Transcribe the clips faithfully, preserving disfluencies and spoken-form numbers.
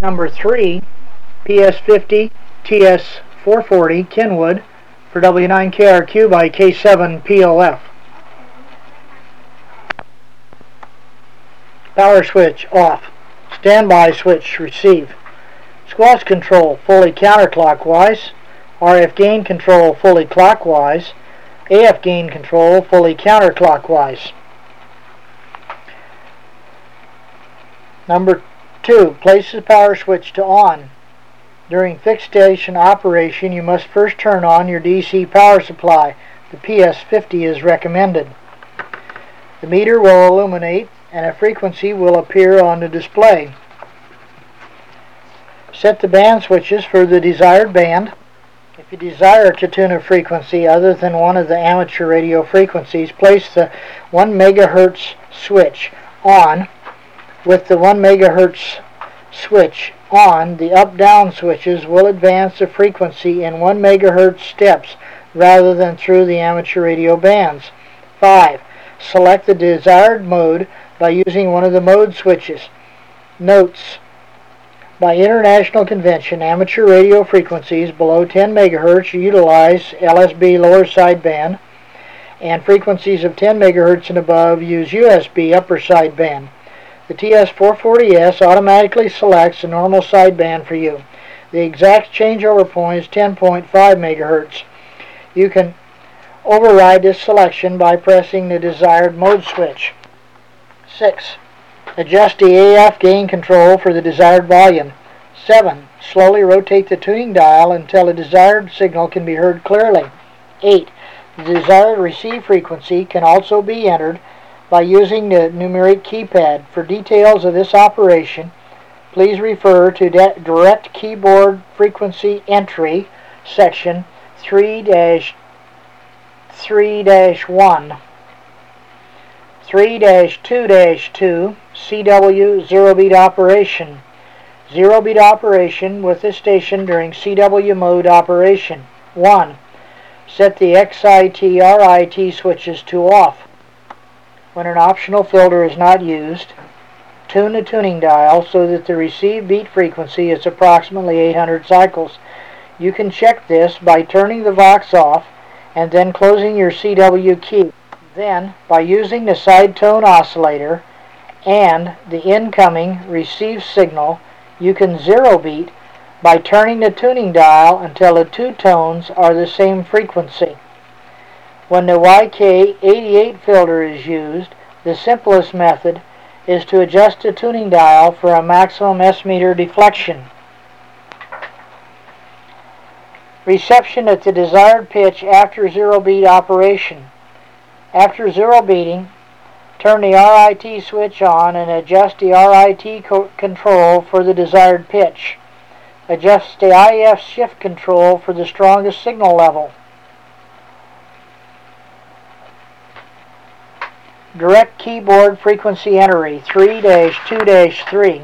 Number three, P S fifty T S four forty Kenwood for W nine K R Q by K seven P O F. Power switch off. Standby switch receive. Squelch control fully counterclockwise. R F gain control fully clockwise. A F gain control fully counterclockwise. Number two, place the power switch to on. During fixed station operation, you must first turn on your D C power supply. The P S fifty is recommended. The meter will illuminate and a frequency will appear on the display. Set the band switches for the desired band. If you desire to tune a frequency other than one of the amateur radio frequencies, place the one megahertz switch on. With the one megahertz switch on, the up-down switches will advance the frequency in one megahertz steps rather than through the amateur radio bands. five. Select the desired mode by using one of the mode switches. Notes: by international convention, amateur radio frequencies below ten megahertz utilize L S B lower sideband, and frequencies of ten megahertz and above use U S B upper sideband. The T S four forty S automatically selects the normal sideband for you. The exact changeover point is ten point five megahertz. You can override this selection by pressing the desired mode switch. six. Adjust the A F gain control for the desired volume. seven. Slowly rotate the tuning dial until the desired signal can be heard clearly. eight. The desired receive frequency can also be entered by using the numeric keypad. For details of this operation, please refer to Direct Keyboard Frequency Entry, section three dash three dash one. three dash two dash two, C W zero beat operation. Zero beat operation with this station during C W mode operation. one. Set the X I T R I T switches to off. When an optional filter is not used, tune the tuning dial so that the received beat frequency is approximately eight hundred cycles. You can check this by turning the Vox off and then closing your C W key. Then, by using the side tone oscillator and the incoming received signal, you can zero beat by turning the tuning dial until the two tones are the same frequency. When the Y K eighty-eight filter is used, the simplest method is to adjust the tuning dial for a maximum S-meter deflection. Reception at the desired pitch after zero beat operation. After zero beating, turn the R I T switch on and adjust the R I T co control for the desired pitch. Adjust the I F shift control for the strongest signal level. Direct Keyboard Frequency Entry three dash two dash three.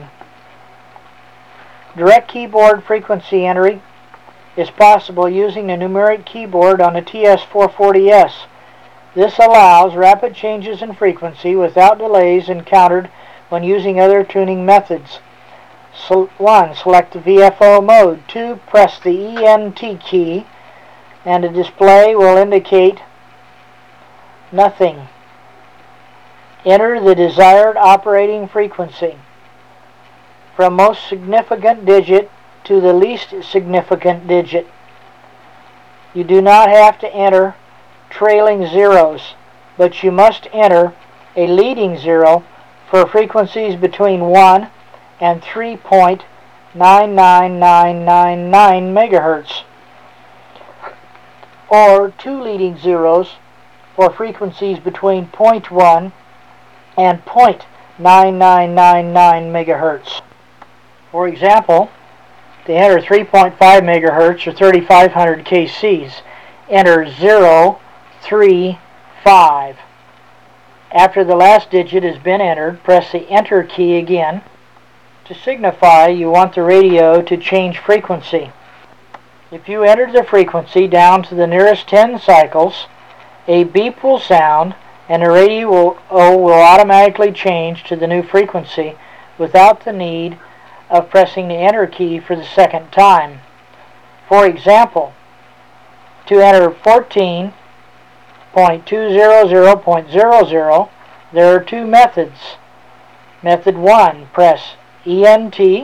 Direct Keyboard Frequency Entry is possible using the numeric keyboard on the T S four forty S. This allows rapid changes in frequency without delays encountered when using other tuning methods. So, one. Select the V F O mode. two. Press the E N T key and the display will indicate nothing. Enter the desired operating frequency. From most significant digit to the least significant digit. You do not have to enter trailing zeros, but you must enter a leading zero for frequencies between one and three point nine nine nine nine nine megahertz, or two leading zeros for frequencies between zero point one and zero point nine nine nine nine megahertz. For example, to enter three point five megahertz or thirty-five hundred K Cs, enter zero three five. After the last digit has been entered, press the Enter key again to signify you want the radio to change frequency. If you enter the frequency down to the nearest ten cycles, a beep will sound and the radio will, oh, will automatically change to the new frequency without the need of pressing the enter key for the second time. For example, to enter fourteen point two hundred point zero zero, there are two methods. Method one, press E N T,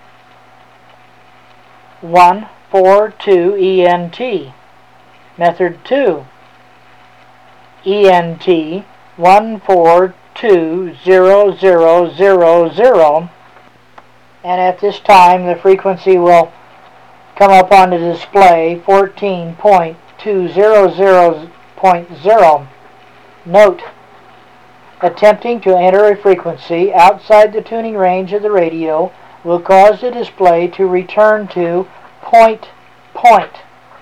one four two E N T. Method two, E N T, one four two zero zero zero zero, and at this time the frequency will come up on the display, fourteen point two hundred point zero. Note, attempting to enter a frequency outside the tuning range of the radio will cause the display to return to point point.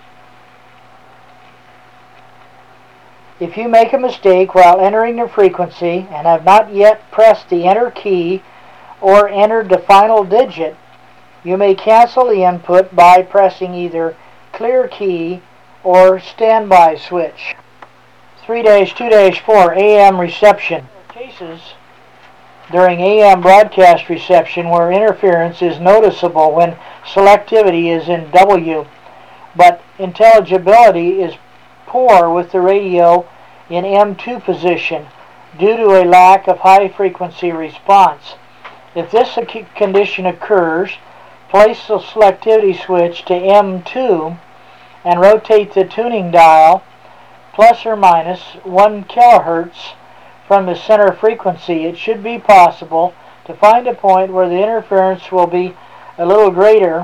If you make a mistake while entering the frequency and have not yet pressed the enter key or entered the final digit, you may cancel the input by pressing either clear key or standby switch. three dash two dash four A M reception. Cases during A M broadcast reception where interference is noticeable when selectivity is in W, but intelligibility is poor with the radio in M two position due to a lack of high frequency response. If this condition occurs, place the selectivity switch to M two and rotate the tuning dial plus or minus one kilohertz from the center frequency. It should be possible to find a point where the interference will be a little greater.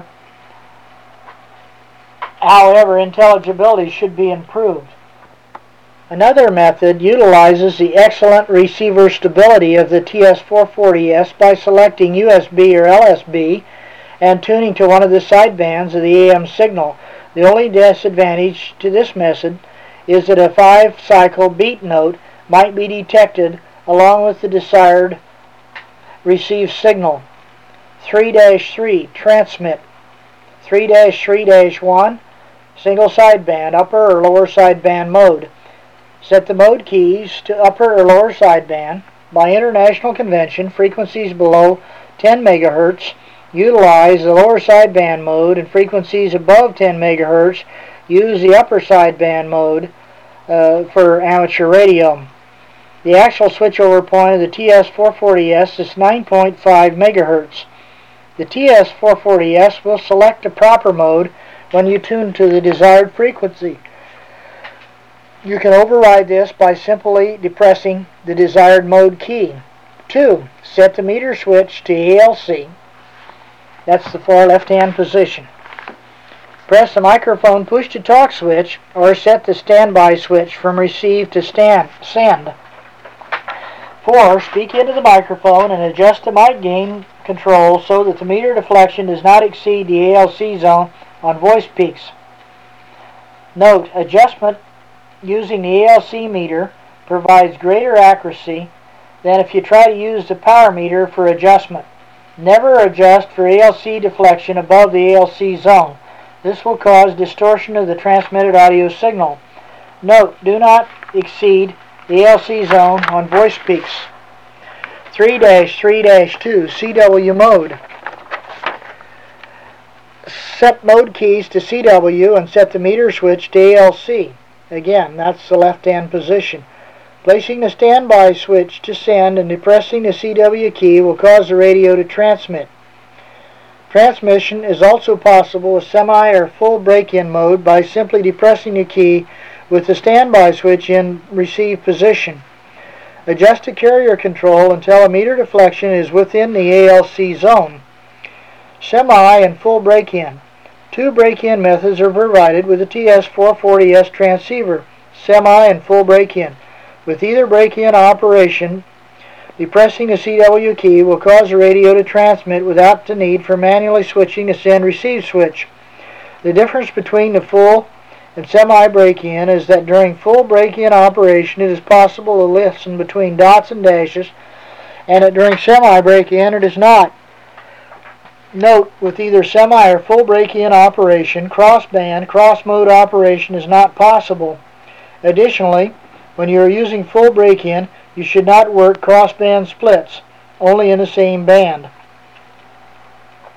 However, intelligibility should be improved. Another method utilizes the excellent receiver stability of the T S four forty S by selecting U S B or L S B and tuning to one of the sidebands of the A M signal. The only disadvantage to this method is that a five-cycle beat note might be detected along with the desired received signal. three dash three, transmit. three dash three dash one, single sideband, upper or lower sideband mode. Set the mode keys to upper or lower sideband. By international convention, frequencies below ten megahertz utilize the lower sideband mode, and frequencies above ten megahertz use the upper sideband mode uh, for amateur radio. The actual switchover point of the T S four forty S is nine point five megahertz. The T S four forty S will select the proper mode when you tune to the desired frequency. You can override this by simply depressing the desired mode key. two. Set the meter switch to A L C. That's the far left-hand position. Press the microphone push-to-talk switch or set the standby switch from receive to stand, send. four. Speak into the microphone and adjust the mic gain control so that the meter deflection does not exceed the A L C zone on voice peaks. Note, adjustment using the A L C meter provides greater accuracy than if you try to use the power meter for adjustment. Never adjust for A L C deflection above the A L C zone. This will cause distortion of the transmitted audio signal. Note, do not exceed the A L C zone on voice peaks. three dash three dash two, C W mode. Set mode keys to C W and set the meter switch to A L C. Again, that's the left-hand position. Placing the standby switch to send and depressing the C W key will cause the radio to transmit. Transmission is also possible with semi or full break-in mode by simply depressing the key with the standby switch in receive position. Adjust the carrier control until a meter deflection is within the A L C zone. Semi and full break-in. Two break-in methods are provided with the T S four forty S transceiver, semi and full break-in. With either break-in operation, depressing the C W key will cause the radio to transmit without the need for manually switching the send-receive switch. The difference between the full and semi break-in is that during full break-in operation it is possible to listen between dots and dashes, and that during semi break-in it is not. Note, with either semi or full break-in operation, cross-band, cross-mode operation is not possible. Additionally, when you are using full break-in, you should not work cross-band splits, only in the same band.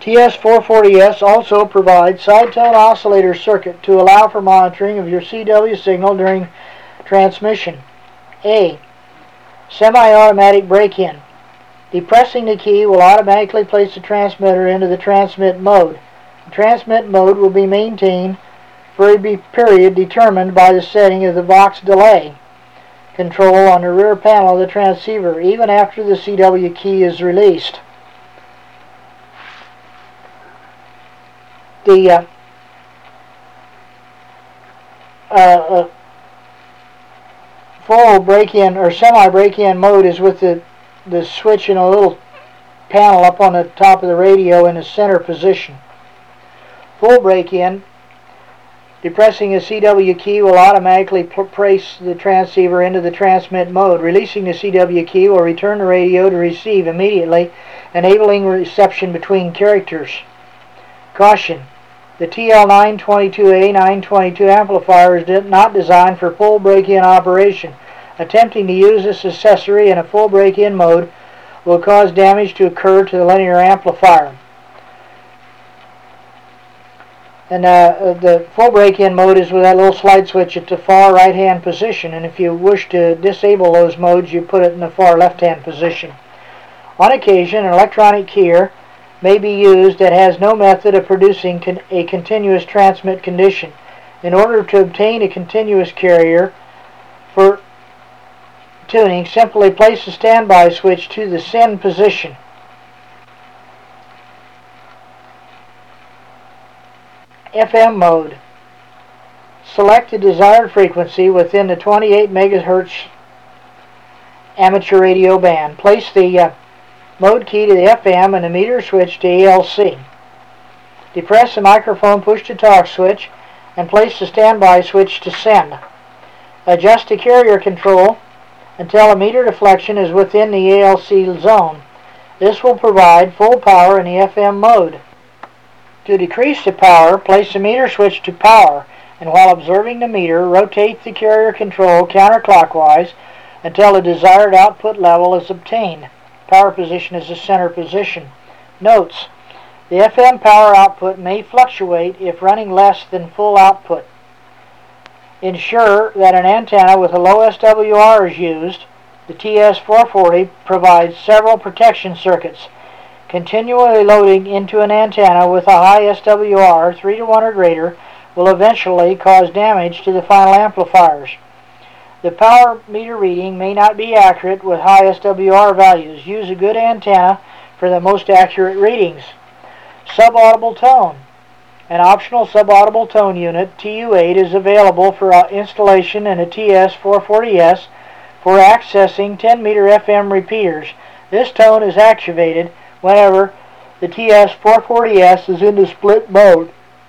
T S four forty S also provides side-tone oscillator circuit to allow for monitoring of your C W signal during transmission. A. Semi-automatic break-in. Depressing the key will automatically place the transmitter into the transmit mode. The transmit mode will be maintained for a period determined by the setting of the Vox delay control on the rear panel of the transceiver, even after the C W key is released. The uh, uh, uh, full break-in or semi-break-in mode is with the, the switch in a little panel up on the top of the radio in the center position. Full break-in, depressing the C W key will automatically place the transceiver into the transmit mode. Releasing the C W key will return the radio to receive immediately, enabling reception between characters. Caution: the T L nine twenty-two A nine twenty-two amplifier is not designed for full break-in operation. Attempting to use this accessory in a full break-in mode will cause damage to occur to the linear amplifier. And uh, the full break-in mode is with that little slide switch at the far right-hand position, and if you wish to disable those modes, you put it in the far left-hand position. On occasion, an electronic keyer may be used that has no method of producing con a continuous transmit condition. In order to obtain a continuous carrier for tuning, simply place the standby switch to the send position. F M mode. Select the desired frequency within the twenty-eight megahertz amateur radio band. Place the uh, mode key to the F M and the meter switch to A L C. Depress the microphone push-to-talk switch and place the standby switch to send. Adjust the carrier control until a meter deflection is within the A L C zone. This will provide full power in the F M mode. To decrease the power, place the meter switch to power, and while observing the meter, rotate the carrier control counterclockwise until the desired output level is obtained. Power position is the center position. Notes: the F M power output may fluctuate if running less than full output. Ensure that an antenna with a low S W R is used. The T S four forty provides several protection circuits. Continually loading into an antenna with a high S W R, three to one or greater, will eventually cause damage to the final amplifiers. The power meter reading may not be accurate with high S W R values. Use a good antenna for the most accurate readings. Subaudible tone. An optional subaudible tone unit, T U eight, is available for installation in a T S four forty S for accessing ten meter F M repeaters. This tone is activated whenever the T S four forty S is in the split mode.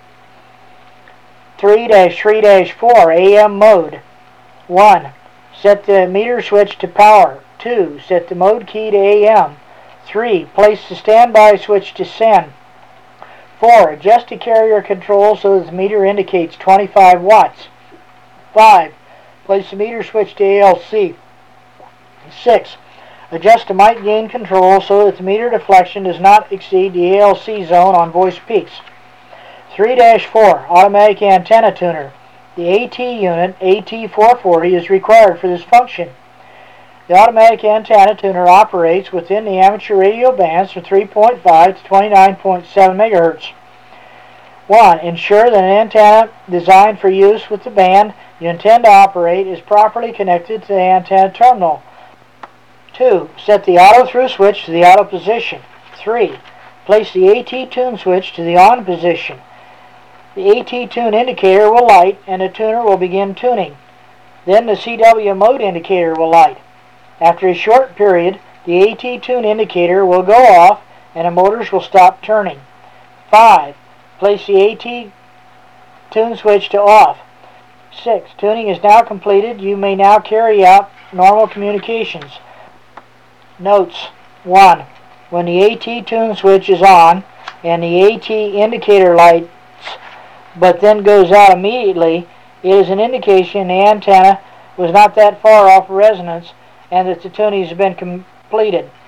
three dash three dash four A M mode. one. Set the meter switch to power. two. Set the mode key to A M. three. Place the standby switch to send. four. Adjust the carrier control so that the meter indicates twenty-five watts. five. Place the meter switch to A L C. six. Adjust the mic gain control so that the meter deflection does not exceed the A L C zone on voice peaks. three dash four. Automatic antenna tuner. The AT unit, A T four forty, is required for this function. The automatic antenna tuner operates within the amateur radio bands from three point five to twenty-nine point seven megahertz. one. Ensure that an antenna designed for use with the band you intend to operate is properly connected to the antenna terminal. two. Set the auto through switch to the auto position. three. Place the AT tune switch to the on position. The AT tune indicator will light and the tuner will begin tuning. Then the C W mode indicator will light. After a short period, the AT tune indicator will go off and the motors will stop turning. five. Place the AT tune switch to off. six. Tuning is now completed. You may now carry out normal communications. Notes: one. When the AT tune switch is on and the AT indicator lights but then goes out immediately, it is an indication the antenna was not that far off resonance and that the tuning has been completed.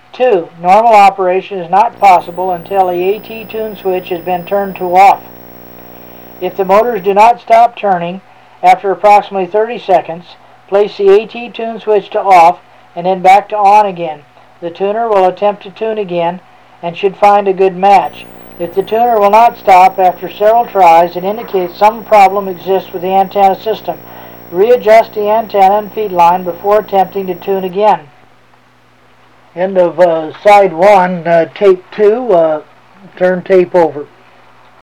Two, normal operation is not possible until the AT tune switch has been turned to off. If the motors do not stop turning after approximately thirty seconds, place the AT tune switch to off and then back to on again. The tuner will attempt to tune again and should find a good match. If the tuner will not stop after several tries, it indicates some problem exists with the antenna system. Readjust the antenna and feed line before attempting to tune again. End of uh, side one, uh, tape two, uh, turn tape over.